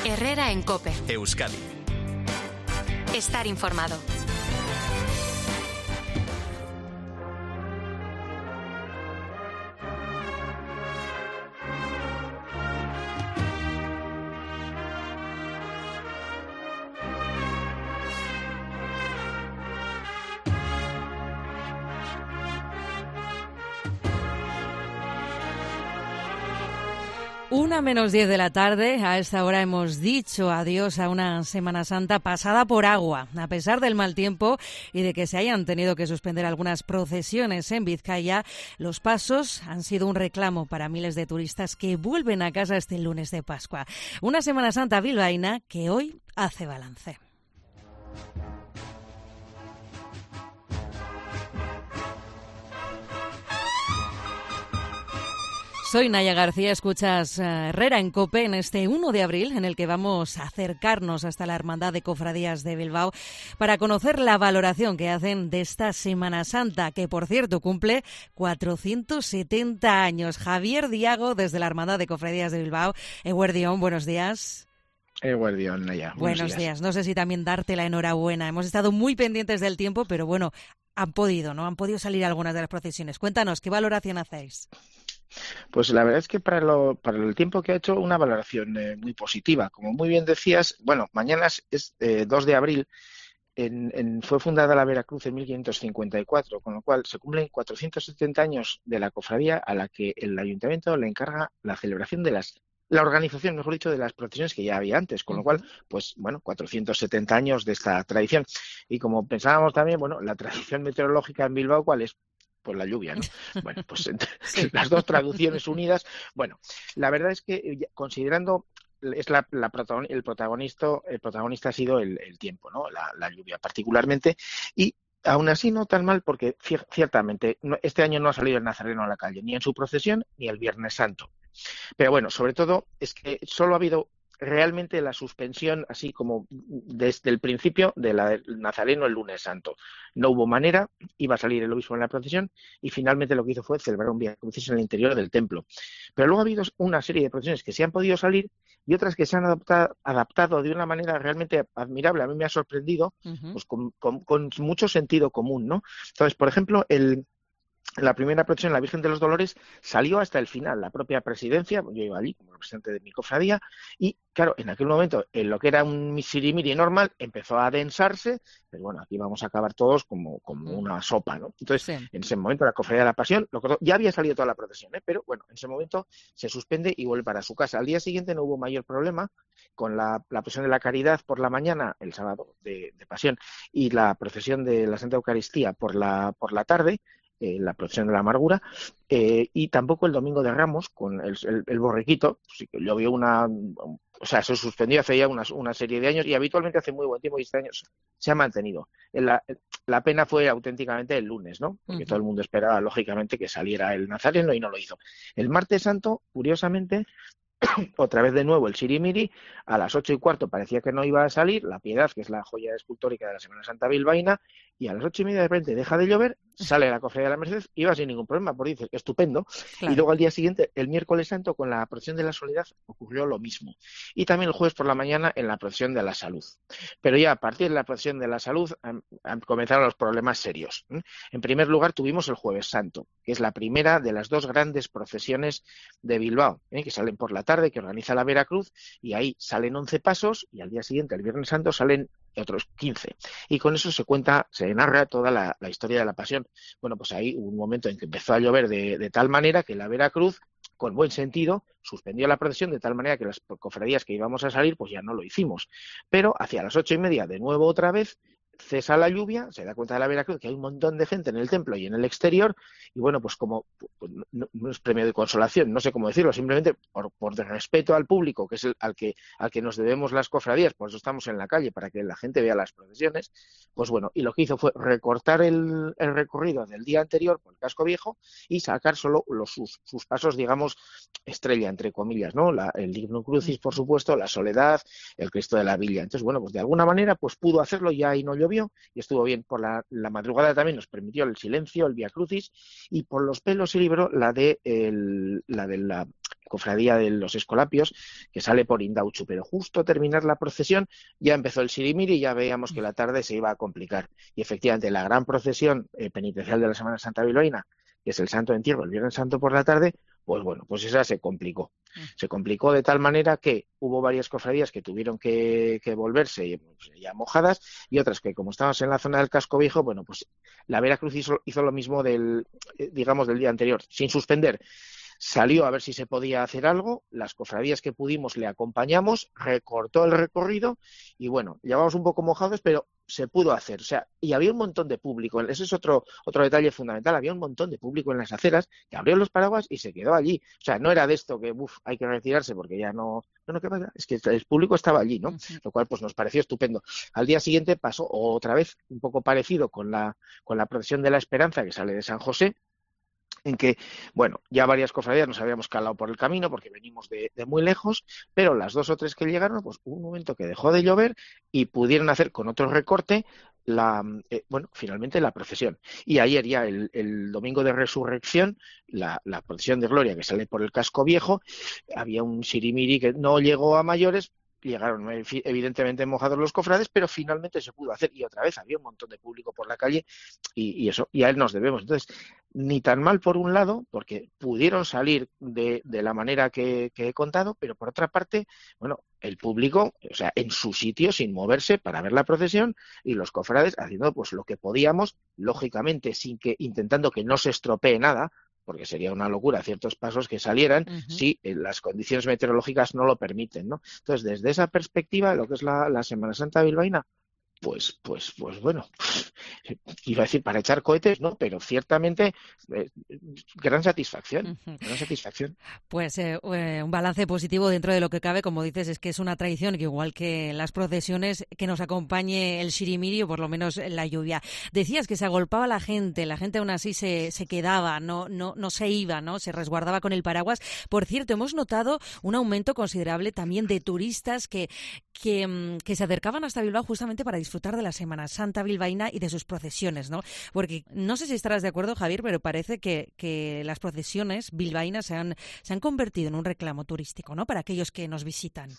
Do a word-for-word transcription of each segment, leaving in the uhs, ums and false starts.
Herrera en COPE. Euskadi. Estar informado. Una menos diez de la tarde, a esta hora hemos dicho adiós a una Semana Santa pasada por agua. A pesar del mal tiempo y de que se hayan tenido que suspender algunas procesiones en Vizcaya, los pasos han sido un reclamo para miles de turistas que vuelven a casa este lunes de Pascua. Una Semana Santa bilbaína que hoy hace balance. Soy Naya García, escuchas Herrera en COPE en este uno de abril, en el que vamos a acercarnos hasta la Hermandad de Cofradías de Bilbao para conocer la valoración que hacen de esta Semana Santa, que por cierto cumple cuatrocientos setenta años. Javier Diago, desde la Hermandad de Cofradías de Bilbao. Eguerdión, buenos días. Eguerdión, Naya. Buenos, buenos días. días. No sé si también darte la enhorabuena. Hemos estado muy pendientes del tiempo, pero bueno, han podido, ¿no? Han podido salir algunas de las procesiones. Cuéntanos, ¿qué valoración hacéis? Pues la verdad es que para, lo, para el tiempo que ha hecho, una valoración eh, muy positiva. Como muy bien decías, bueno, mañana es eh, dos de abril, en, en, fue fundada la Veracruz en mil quinientos cincuenta y cuatro, con lo cual se cumplen cuatrocientos setenta años de la cofradía a la que el ayuntamiento le encarga la celebración de las, la organización, mejor dicho, de las procesiones que ya había antes, con lo cual, pues bueno, cuatrocientos setenta años de esta tradición. Y como pensábamos también, bueno, la tradición meteorológica en Bilbao, ¿cuál es? Pues la lluvia, ¿no? Bueno, pues entre sí. Las dos traducciones unidas. Bueno, la verdad es que considerando es la, la protagon, el protagonista el protagonista ha sido el, el tiempo, ¿no? La, la lluvia particularmente, y aún así no tan mal porque ciertamente este año no ha salido el Nazareno a la calle, ni en su procesión ni el Viernes Santo. Pero bueno, sobre todo es que solo ha habido realmente la suspensión, así como desde el principio de la del Nazareno el Lunes Santo. No hubo manera, iba a salir el obispo en la procesión y finalmente lo que hizo fue celebrar un Vía Crucis en el interior del templo. Pero luego ha habido una serie de procesiones que sí han podido salir y otras que se han adaptado, adaptado de una manera realmente admirable. A mí me ha sorprendido, uh-huh. pues con, con, con mucho sentido común, ¿no? Entonces, por ejemplo, el la primera procesión, la Virgen de los Dolores, salió hasta el final. La propia presidencia, yo iba allí como representante de mi cofradía, y claro, en aquel momento, en lo que era un misirimiri normal, empezó a adensarse, pero bueno, aquí vamos a acabar todos como, como una sopa, ¿no? Entonces, sí. En ese momento, la cofradía de la Pasión, lo que, ya había salido toda la procesión, ¿eh? Pero bueno, en ese momento se suspende y vuelve para su casa. Al día siguiente no hubo mayor problema con la, la procesión de la Caridad por la mañana, el sábado de, de Pasión, y la procesión de la Santa Eucaristía por la, por la tarde, Eh, la procesión de la amargura, eh, y tampoco el domingo de Ramos con el, el, el borriquito. Sí que llovió una, o sea, se suspendió hace ya una, una serie de años y habitualmente hace muy buen tiempo y este año se ha mantenido. La, la pena fue auténticamente el lunes, ¿no? Porque uh-huh. todo el mundo esperaba, lógicamente, que saliera el Nazareno y no lo hizo. El martes santo, curiosamente, otra vez de nuevo el sirimiri, a las ocho y cuarto parecía que no iba a salir, la Piedad, que es la joya escultórica de la Semana Santa bilbaína, y a las ocho y media de repente deja de llover, sale la cofradía de la Merced y va sin ningún problema, porque dices, estupendo. Claro. Y luego al día siguiente, el miércoles santo, con la procesión de la Soledad, ocurrió lo mismo. Y también el jueves por la mañana en la procesión de la Salud. Pero ya a partir de la procesión de la Salud um, um, comenzaron los problemas serios. ¿eh? En primer lugar tuvimos el Jueves Santo, que es la primera de las dos grandes procesiones de Bilbao, ¿eh? que salen por la tarde, que organiza la Veracruz, y ahí salen once pasos y al día siguiente, el Viernes Santo, salen otros quince. Y con eso se cuenta, se narra toda la, la historia de la Pasión. Bueno, pues ahí hubo un momento en que empezó a llover de, de tal manera que la Veracruz, con buen sentido, suspendió la procesión de tal manera que las cofradías que íbamos a salir, pues ya no lo hicimos. Pero hacia las ocho y media, de nuevo otra vez, cesa la lluvia, se da cuenta de la Veracruz que hay un montón de gente en el templo y en el exterior, y bueno, pues como pues no, no es premio de consolación, no sé cómo decirlo, simplemente por, por de respeto al público, que es el, al que al que nos debemos las cofradías, por eso estamos en la calle, para que la gente vea las procesiones, pues bueno, y lo que hizo fue recortar el, el recorrido del día anterior por el casco viejo y sacar solo los, sus, sus pasos, digamos, estrella, entre comillas, ¿no? La, el Dignum Crucis, por supuesto, la Soledad, el Cristo de la Villa. Entonces, bueno, pues de alguna manera pues pudo hacerlo, ya ahí no llovió y estuvo bien. Por la, la madrugada también nos permitió el silencio, el Vía Crucis, y por los pelos se libró la de el, la de la cofradía de los Escolapios, que sale por Indauchu, pero justo terminar la procesión ya empezó el sirimiri y ya veíamos que la tarde se iba a complicar. Y efectivamente la gran procesión eh, penitencial de la Semana Santa bilbaína, que es el Santo Entierro, el Viernes Santo por la tarde, pues bueno, pues esa se complicó. Se complicó de tal manera que hubo varias cofradías que tuvieron que, que volverse pues, ya mojadas, y otras que, como estábamos en la zona del Casco Viejo, bueno, pues la Veracruz hizo, hizo lo mismo del, digamos, del día anterior, sin suspender. Salió a ver si se podía hacer algo, las cofradías que pudimos le acompañamos, recortó el recorrido y bueno, llevábamos un poco mojados, pero se pudo hacer. O sea, y había un montón de público, ese es otro otro detalle fundamental, había un montón de público en las aceras que abrió los paraguas y se quedó allí. O sea, no era de esto que, uff, hay que retirarse porque ya no... No, no, ¿qué pasa? Es que el público estaba allí, ¿no? Uh-huh. Lo cual pues nos pareció estupendo. Al día siguiente pasó otra vez un poco parecido con la, con la procesión de la Esperanza que sale de San José, en que, bueno, ya varias cofradías nos habíamos calado por el camino porque venimos de, de muy lejos, pero las dos o tres que llegaron, pues hubo un momento que dejó de llover y pudieron hacer con otro recorte la, eh, bueno, finalmente la procesión. Y ayer ya, el, el domingo de Resurrección, la, la procesión de Gloria que sale por el Casco Viejo, había un sirimiri que no llegó a mayores. Llegaron evidentemente mojados los cofrades, pero finalmente se pudo hacer y otra vez había un montón de público por la calle y, y eso, y a él nos debemos. Entonces, ni tan mal por un lado, porque pudieron salir de, de la manera que, que he contado, pero por otra parte, bueno, el público, o sea, en su sitio sin moverse para ver la procesión y los cofrades haciendo pues lo que podíamos, lógicamente sin que intentando que no se estropee nada, porque sería una locura ciertos pasos que salieran uh-huh. si eh, las condiciones meteorológicas no lo permiten, ¿no? Entonces, desde esa perspectiva, lo que es la, la Semana Santa bilbaína, pues, pues, pues bueno, iba a decir para echar cohetes, ¿no? Pero ciertamente eh, gran satisfacción, uh-huh. gran satisfacción. Pues eh, un balance positivo dentro de lo que cabe, como dices, es que es una tradición que igual que las procesiones, que nos acompañe el sirimiri o por lo menos la lluvia. Decías que se agolpaba la gente, la gente aún así se, se quedaba, no, no, no se iba, ¿no? Se resguardaba con el paraguas. Por cierto, hemos notado un aumento considerable también de turistas que, que, que se acercaban hasta Bilbao justamente para disfrutar de la Semana Santa bilbaína y de sus procesiones, ¿no? Porque no sé si estarás de acuerdo, Javier, pero parece que, que las procesiones bilbaínas se han, se han convertido en un reclamo turístico, ¿no? Para aquellos que nos visitan.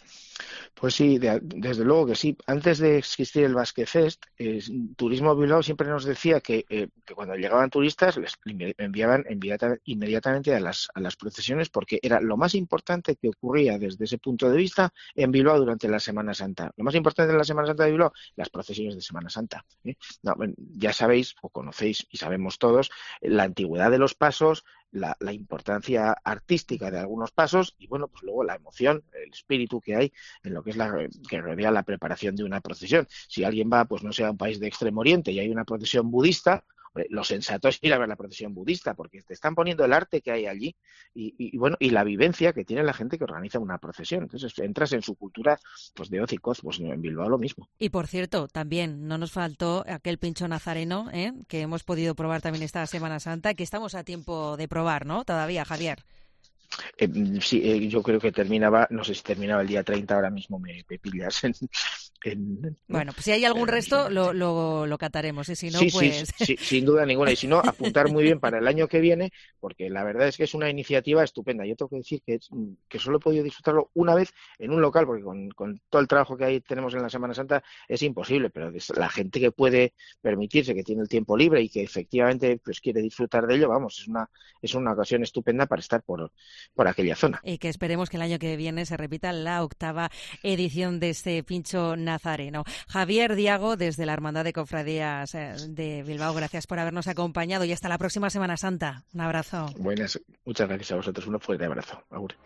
Pues sí, de, desde luego que sí. Antes de existir el Basque Fest, eh, Turismo Bilbao siempre nos decía que, eh, que cuando llegaban turistas les enviaban inmediata, inmediatamente a las, a las procesiones porque era lo más importante que ocurría desde ese punto de vista en Bilbao durante la Semana Santa. Lo más importante en la Semana Santa de Bilbao, las procesiones de Semana Santa. ¿eh? No, ya sabéis o conocéis y sabemos todos la antigüedad de los pasos, La, la importancia artística de algunos pasos y bueno, pues luego la emoción, el espíritu que hay en lo que es la que rodea la preparación de una procesión. Si alguien va, pues no sé, a un país de Extremo Oriente y hay una procesión budista, lo sensato es ir a ver la procesión budista porque te están poniendo el arte que hay allí y, y, y bueno, y la vivencia que tiene la gente que organiza una procesión. Entonces entras en su cultura pues de ocio y coz, pues en Bilbao lo mismo. Y por cierto, también no nos faltó aquel pincho nazareno, ¿eh? Que hemos podido probar también esta Semana Santa, que estamos a tiempo de probar, ¿no? Todavía, Javier. Eh, sí, eh, yo creo que terminaba, no sé si terminaba el día treinta, ahora mismo me, me pillas en, en... Bueno, pues si hay algún resto lo, lo, lo cataremos y si no, sí, pues... Sí, sí, sin duda ninguna, y si no, apuntar muy bien para el año que viene, porque la verdad es que es una iniciativa estupenda. Yo tengo que decir que, que solo he podido disfrutarlo una vez en un local, porque con, con todo el trabajo que ahí tenemos en la Semana Santa es imposible, pero la gente que puede permitirse, que tiene el tiempo libre y que efectivamente pues quiere disfrutar de ello, vamos, es una, es una ocasión estupenda para estar por por aquella zona. Y que esperemos que el año que viene se repita la octava edición de este pincho nazareno. Javier Diago, desde la Hermandad de Cofradías de Bilbao, gracias por habernos acompañado y hasta la próxima Semana Santa. Un abrazo. Buenas, muchas gracias a vosotros. Un fuerte abrazo. Agur.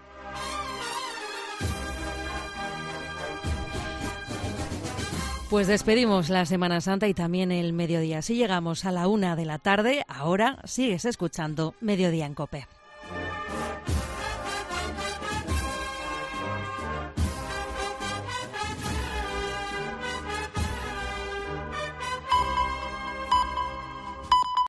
Pues despedimos la Semana Santa y también el mediodía. Si llegamos a la una de la tarde, ahora sigues escuchando Mediodía en COPE.